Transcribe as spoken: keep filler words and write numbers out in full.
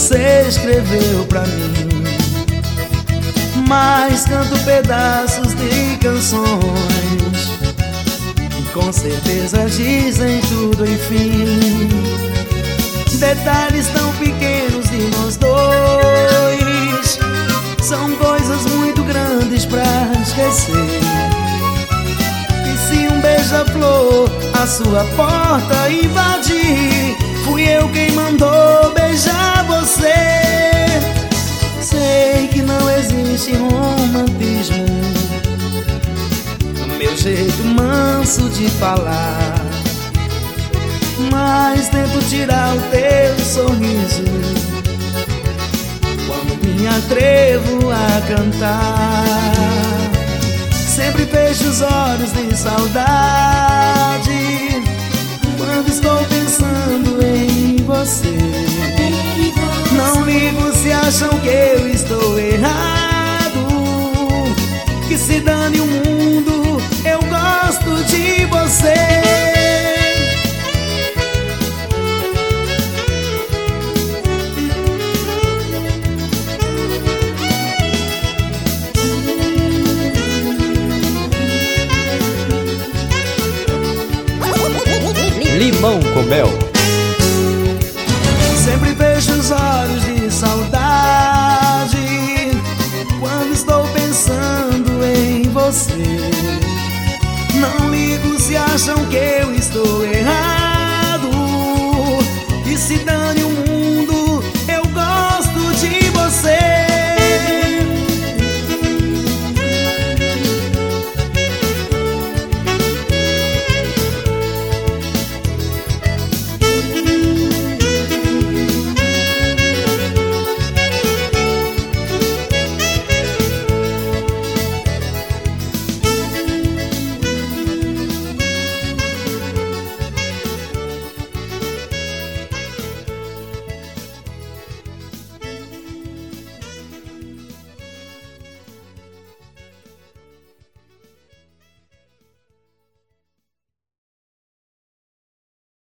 você escreveu pra mim. Mas canto pedaços de canções que com certeza dizem tudo, enfim. Detalhes tão pequenos de nós dois são coisas muito grandes pra esquecer. E se um beija-flor a sua porta invadir, fui eu quem mandou beijar você. Sei que não existe romantismo no meu jeito manso de falar, mas tento tirar o teu sorriso quando me atrevo a cantar. Sempre fecho os olhos de saudade quando estou pensando em você. Não ligo se acham que eu estou errado, que se dane o mundo, eu gosto de você. Limão com Mel. Sempre fecho os olhos de saudade quando estou pensando em você. Não ligo se acham que eu estou errado, que se dane